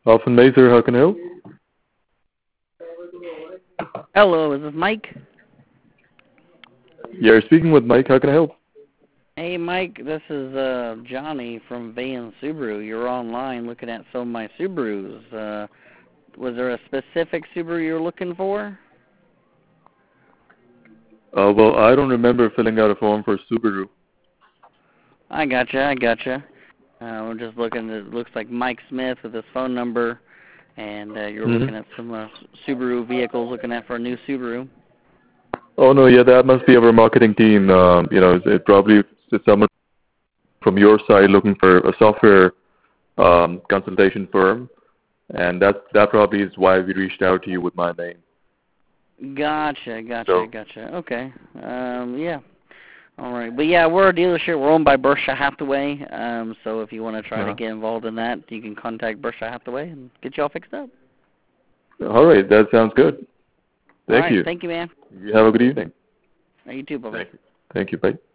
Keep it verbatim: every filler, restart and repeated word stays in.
Alphen Mazer, how can I help? Hello, is this Mike? Yeah, you're speaking with Mike. How can I help? Hey, Mike, this is uh, Johnny from Van Subaru. You're online looking at some of my Subarus. Uh, was there a specific Subaru you were looking for? Uh, well, I don't remember filling out a form for Subaru. I gotcha, I gotcha. Uh, we're just looking, it looks like Mike Smith with his phone number, and uh, you're Mm-hmm. looking at some uh, Subaru vehicles, looking at for a new Subaru. Oh, no, yeah, that must be our marketing team. Um, you know, it, it probably is someone from your side looking for a software um, consultation firm, and that that probably is why we reached out to you with my name. Gotcha, gotcha, So, gotcha. Okay. Um, yeah. All right. But yeah, we're a dealership. We're owned by Berkshire Hathaway. Um, so if you want to try to uh, get involved in that, you can contact Berkshire Hathaway and get you all fixed up. all right, that sounds good. All Thank right. you. Thank you, man. You have a good evening. You too. Bye-bye. Thank you. Thank you. Bye.